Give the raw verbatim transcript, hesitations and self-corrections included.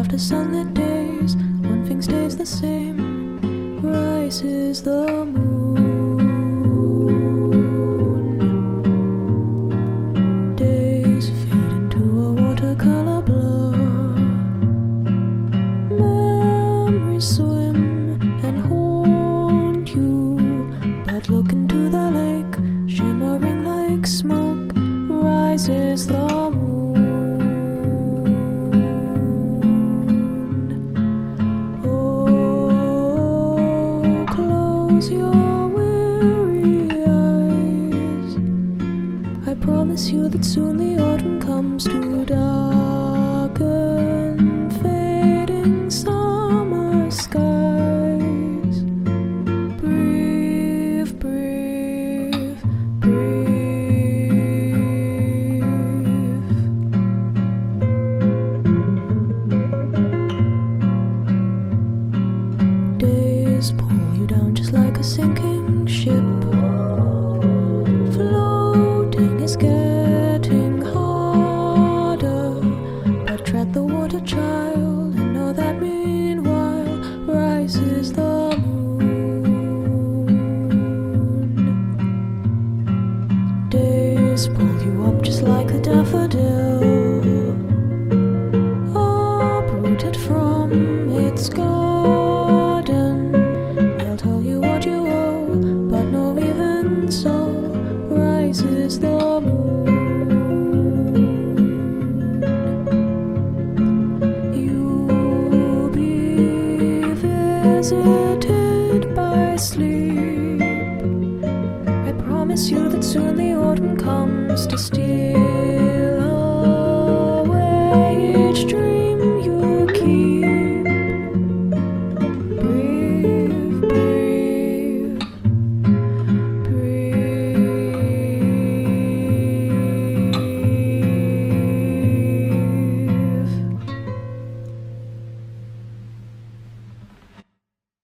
after sunlit days, one thing stays the same: rises the moon. Days fade into a watercolor blur. Memories swim and haunt you, but look into the lake, shimmering like smoke. Rises the moon. Oh, close your weary eyes. I promise you that soon the autumn comes to darken fading summer skies. Breathe, breathe, breathe. Days pull you down just like a sinking ship. Floating is getting harder, but tread the water, child, and know that meanwhile rises the moon. Days pull you up just like a daffodil, uprooted from its garden. They'll tell you what you owe, but no, even so, rises the moon. You'll be visited by sleep. I promise you that soon the autumn comes to steal